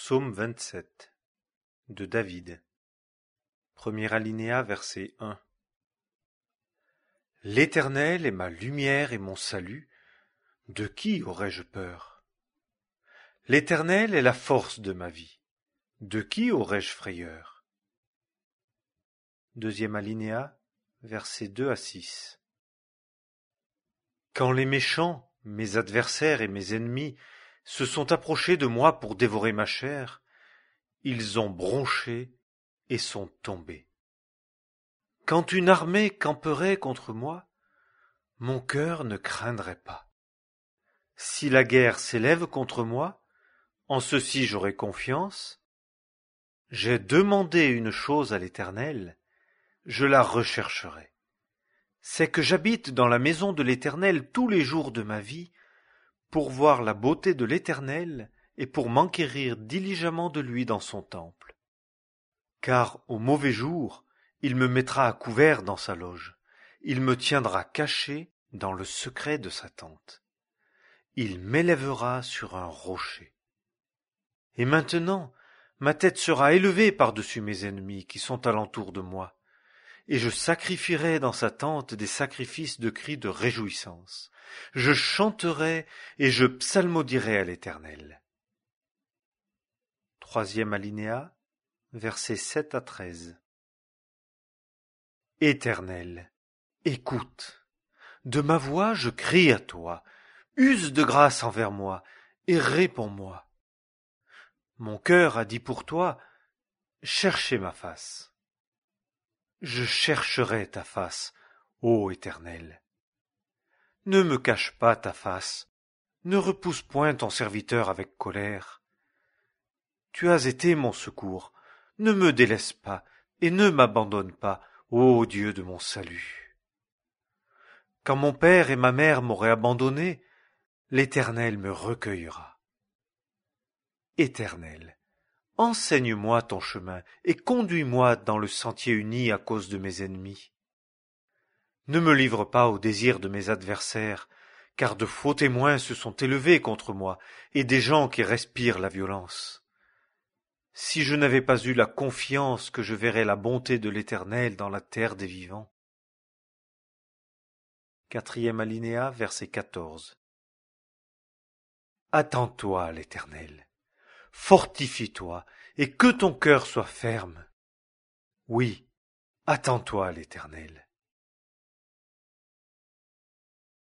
Psaume 27 de David. Premier alinéa, verset 1. L'Éternel est ma lumière et mon salut, de qui aurais-je peur? L'Éternel est la force de ma vie, de qui aurais-je frayeur? Deuxième alinéa, versets 2 à 6. Quand les méchants, mes adversaires et mes ennemis, se sont approchés de moi pour dévorer ma chair, ils ont bronché et sont tombés. Quand une armée camperait contre moi, mon cœur ne craindrait pas. Si la guerre s'élève contre moi, en ceci j'aurai confiance. J'ai demandé une chose à l'Éternel, je la rechercherai. C'est que j'habite dans la maison de l'Éternel tous les jours de ma vie, pour voir la beauté de l'Éternel et pour m'enquérir diligemment de lui dans son temple. Car au mauvais jour, il me mettra à couvert dans sa loge, il me tiendra caché dans le secret de sa tente. Il m'élèvera sur un rocher. Et maintenant, ma tête sera élevée par-dessus mes ennemis qui sont alentour de moi, et je sacrifierai dans sa tente des sacrifices de cris de réjouissance. Je chanterai et je psalmodierai à l'Éternel. Troisième alinéa, versets 7 à 13. Éternel, écoute. De ma voix je crie à toi. Use de grâce envers moi et réponds-moi. Mon cœur a dit pour toi, cherchez ma face. Je chercherai ta face, ô Éternel. Ne me cache pas ta face, ne repousse point ton serviteur avec colère. Tu as été mon secours, ne me délaisse pas et ne m'abandonne pas, ô Dieu de mon salut. Quand mon père et ma mère m'auraient abandonné, l'Éternel me recueillera. Éternel, enseigne-moi ton chemin et conduis-moi dans le sentier uni à cause de mes ennemis. Ne me livre pas au désir de mes adversaires, car de faux témoins se sont élevés contre moi et des gens qui respirent la violence. Si je n'avais pas eu la confiance que je verrais la bonté de l'Éternel dans la terre des vivants. Quatrième alinéa, verset 14. Attends-toi à l'Éternel, fortifie-toi, et que ton cœur soit ferme. Oui, attends-toi à l'Éternel.